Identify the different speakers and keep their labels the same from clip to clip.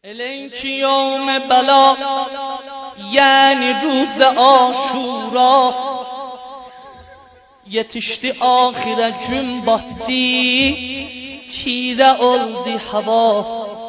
Speaker 1: الینک یوم بلا یعنی روز آشورا yetişti ahire gün battı tire oldu hava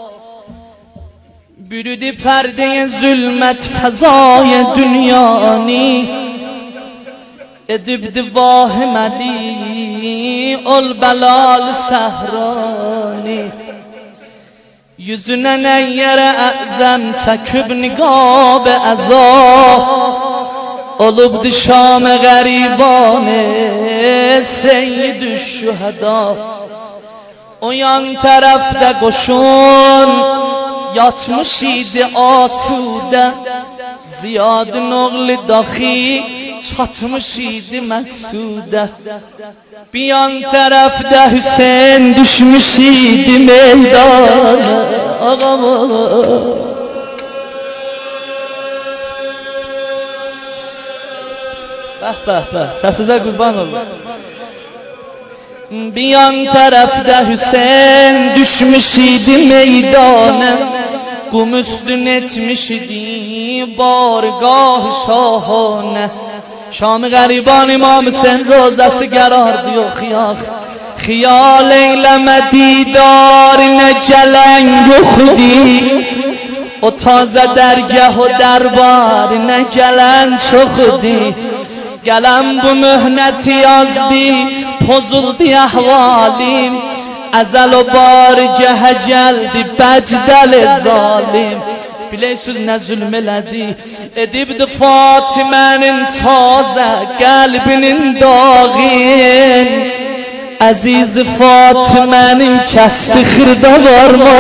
Speaker 1: bürüdü perdeye zulmet fezaya dünyanı edibdi vahimeli ol belal sehrani yüzüne neyyere e'zem çeküb niqab eza olubdi şam garibanı seyyid-ü şüheda o yan tarafta koşun yatmış idi asude Ziyad'ın oğlu dahi çatmış idi meksude bir yan tarafta Hüseyin düşmüş idi meydana ağama səsizə qurban olun. Bir yan tərəfdə Hüseyin düşmüş idi meydana qum üstün etmiş idi bargah şahane Şam-ı qəriban İmam Hüseyin rozəsi qərardı yox yax Xiyal eyləmə didar nə gələn yoxdi O tazə dərgah o dərbar nə gələn çoxdi Gələm bu mühnəti yazdı, pozuldu əhvalim Əzəl o barigəhə gəldi, bəcdəl zalim Bilirsiniz nə zülm elədi Edibdi Fatimənin tazə qəlbinin dağın Əziz Fatimənin kəsdi xırda varma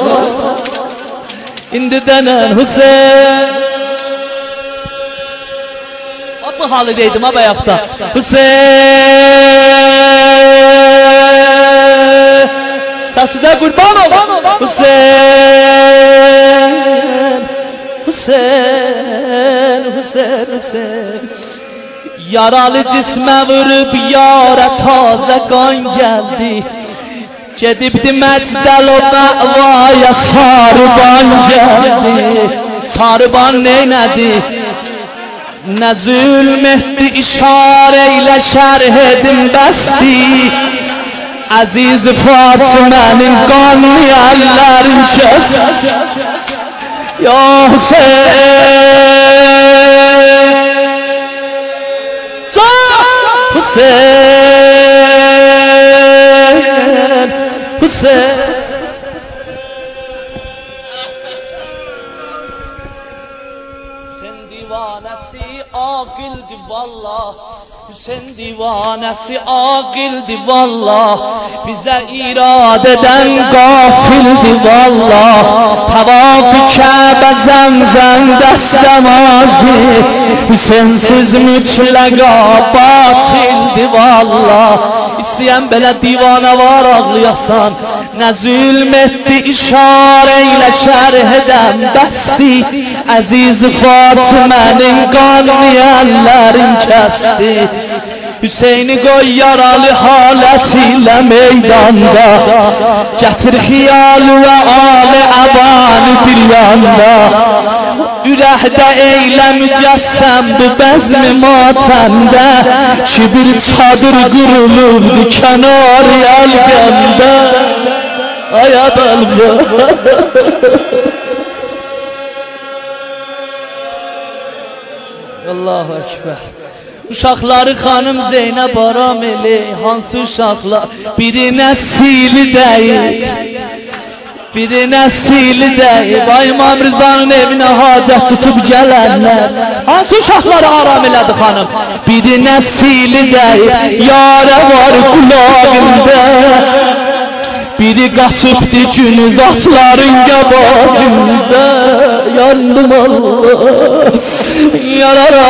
Speaker 1: İndi dənən Hüseyin Bu halideydim ha bayaqda Hüseyin Səsizə qurban ol Hüseyin Hüseyin Hüseyin Hüseyin Yaralı cismə vurub yara tazə qan gəldi Gedibdi məcdəl o məvaya sarıban gəldi Sarıban neynədi Ne zulmetti işareyle şerh edin besti Aziz Fatime'nin kanlı ellerin çöz Ya Hüseyin Hüseyin Hüseyin Aqildi vallah Hüseyin divanesi aqildi vallah Bize iradeden gafildi vallah Tavaf-ı Kəbə zemzem dest namazı Hüseyinsiz mütləqa batildi vallah İstəyən belə divana var ağlayasan Nə zülm etdi işarə ilə şərh edən bəsti Əziz Fatimənin qanlı əllərin kəsdi Hüseyni qoy yaralı halət ilə meydanda Gətir xiyalı və ali əbanı bir yanda Ürəkdə eylə mücəssəm bu bəzmi matəmdə Ki bir çadır qurulurdu kənarı əlqəmdə Aya bəlbə Allahu Ekber Uşaqları xanım Zeynəb aram elə Hansı uşaqlar Biri nəsili deyil Biri nəsili deyil Ay İmam Rızanın evinə hacət tutub gələnlər Hansı uşaqları aram elədi xanım Biri nəsili deyil Yarə var qulağında Biri qaçıbdı günüz atların qəbağında Yandım Allah Yarara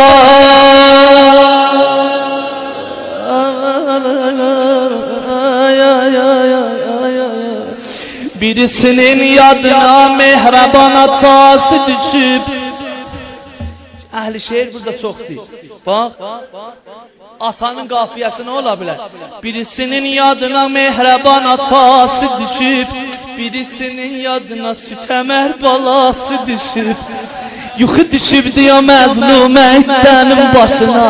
Speaker 1: Birisinin yadına mehraban atası düşüb Əhl-i şeir burada çoxdur Bax atanın qafiyəsi nə ola bilər? Birisinin yadına mehraban atası düşüb birisinin yadına süt əmər balası düşüb. Yuxu düşüb diyor məzlumə itlənin başına.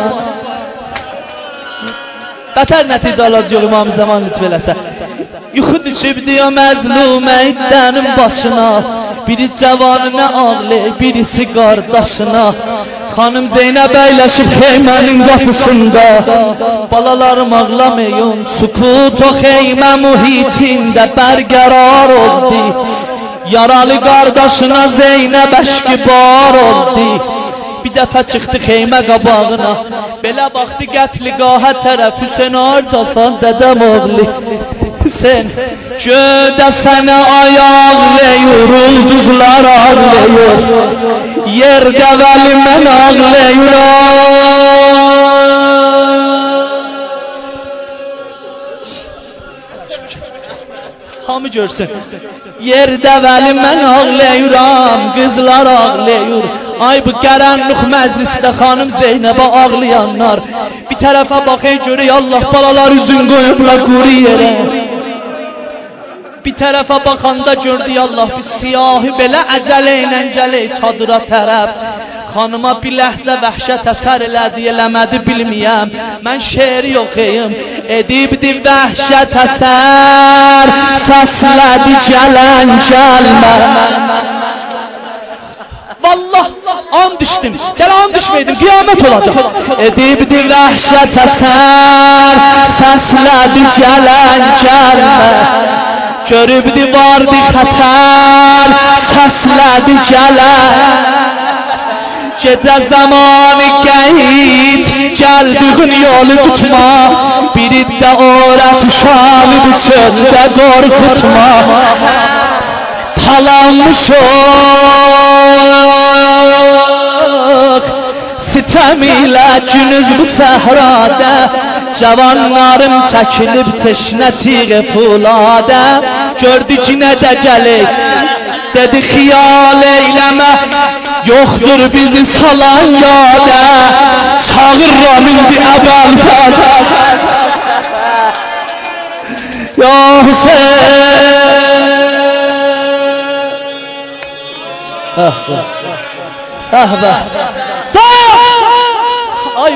Speaker 1: Bətər nəticə alacaq İmam Zaman lütf eləsə. Yuxu düşüb diyor məzlumə itlənin başına. Biri cavanına ağlayır, birisi qardaşına. Xanım Zeynəb əyləşib xeymənin qapısında. Balalarım ağlamayın, sukut o xeymə mühitində bərqərar oldu. Yaralı qardaşına Zeynəb əşkibar oldu. Bir dəfə çıxdı xeymə qabağına. Belə baxdı qətliqaha tərəf. Hüseyin ordasan dədəm oğlu Hüseyin, gödə sənə ayaqlayır, ulduzlar ağlayır, yerdə vəli mən ağlayıram. Hamı görsün. Yerdə vəli mən ağlayıram, qızlar ağlayır. Ay bu qaranlıq məclisdə xanım Zeynəbə ağlayanlar. Bir tərəfə baxay görək Allah balalar üzün qoyublar quru yerə. Bir tərəfə baxanda gördük Allah bir siyahı belə əcələ ilə gələk çadıra tərəf. Xanıma bir ləhzə vəhşət əsər elədi, eləmədi bilməyəm. Mən şeiri oxuyum. Edibdi vəhşət əsər, səslədi gələn gəlmə. Vallah and düşdüm. Gəl and düşməydim, qiyamət olacaq. Edibdi vəhşət əsər, səslədi gələn gəlmə. Görübdi vardı xətər, səslədi gələn. Gecə zamanı qəyid, gəldiğin yolu tutma. Biri də orət uşağıdır çöldə qorxutma. Talanmışıq sitəm ilə günüz bu səhrada. Cavanlarım çəkilib teşnə tiğə fuladə. Gördü ki nə də gəlir, dedi xiyal eyləmə, yoxdur bizi salan yadə. Çağırram indi Əbəlfəz, ya Hüseyin. Ahbə ay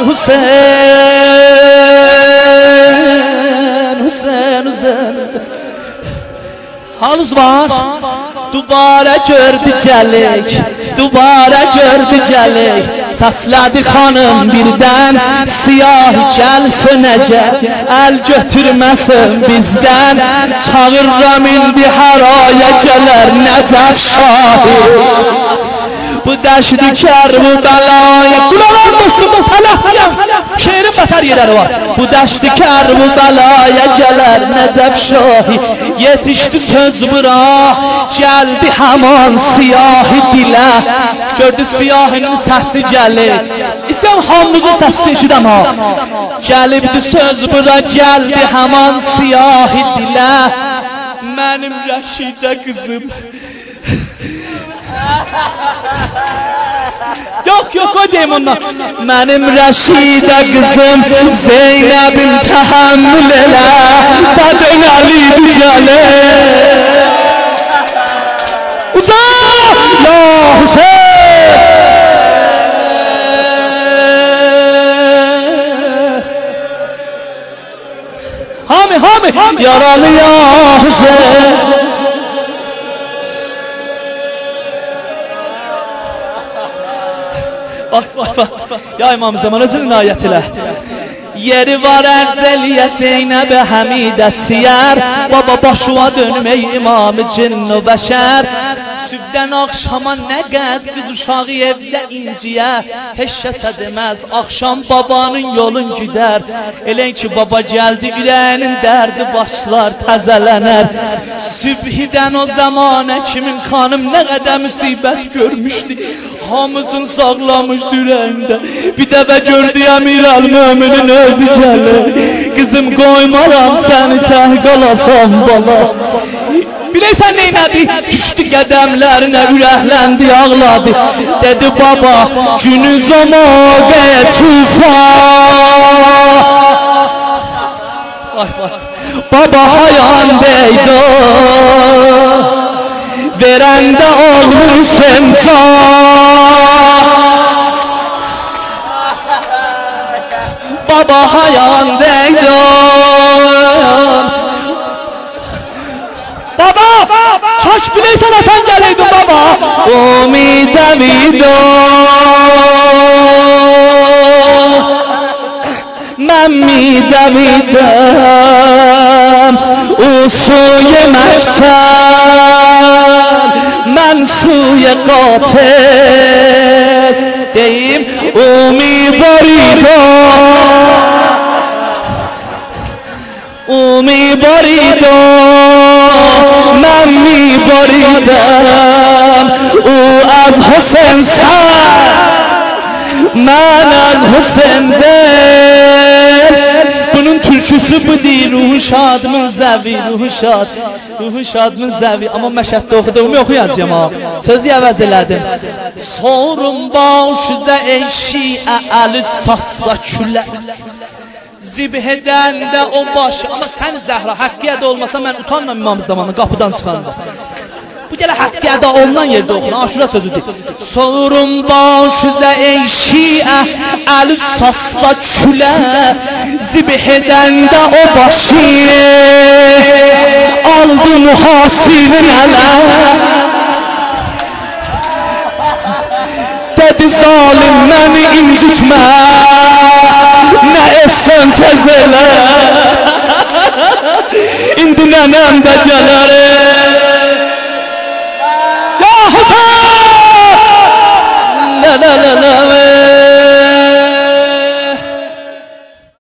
Speaker 1: Hüseyin, Hüseyin, Hüseyin. Halız var, dubara gördü gəlik, dubara gördü gəlik. Səslədi xanım birdən, siyah gəl sönəcək, əl götürməsin bizdən. Çağırram indi haraya gələr Nəcəf şahı. Bu dəşdi kər bu bəlaya. Qulalar dostum bu fələsiyəm, şeirin bətər yerləri var. Bu dəşdi kər bu bəlaya gələr Nəcəf şahı. Yetişdi söz bura, gəldi həman siyahı dilə. Gördü siyahının səsi gəlir, İstəyəm hamımızın səsini eşidəm ha. Gəlibdi söz bura, gəldi həman siyahı dilə. Mənim Rəşidə qızım. Yok yok o deyim ondan. Mənim Rəşidə qızım Zeynəbim təhəmmül elə, dədönəliydi gəlir. Uca ya Hüseyin. Hami hami yaralı ya Hüseyin. Ya İmam Zaman özünün ayetiyle. Yeri var ərzəliyə Zeynəb-i Həmidə siyər. Baba başıva dönmey İmam-ı Cinn-u Bəşər. Sübdən akşama nə qəd qız uşağı evdə inciyə. Heç kəsə deməz akşam babanın yolun güdər. Elən ki baba gəldi ürəyinin dərdi başlar təzələnər. Sübhidən o zamana kimin xanım nə qədər müsibət görmüşdü. Hamısın sağlamışdı ürəyində. Bir dəfə gördü Əmir əl-Möminin özü gəlir. Qızım qoymaram səni təh qalasan bala. Biləysən neynədi? Düşdü qədəmlərinə, ürəkləndi, ağladı. Dedi baba, günüz o moqə tufan. Baba hayan deydo verende oğlun sen Baba hayan deydo Baba kaş bileysen atan geleydin baba Umidemido من میدمیدم او سوی مکتب من سوی قاتل دیم او میبریدم من میبریدم او از حسین سر من از حسین دل bunun türküsü bu değil ruhu şadımın zəvi ruhu şadımın zəvi amma məşəddə oxuduğumu oxuyacağım ha sözü əvəz elədim sorun başıza ey şiə əli sassa külə zibh edəndə o başı amma sən Zəhra haqqıya da olmasa mən utanmam imam zamanı qapıdan çıxanda bu gələ haqqıda olunan yerdə oxunan Aşura sözüdür. Sorun başıza ey şiə əli sassa külə zibh edəndə o başı aldı mühasirin ələ dedi zalim məni incitmə nə etsən tez elə indi nənəm də gələr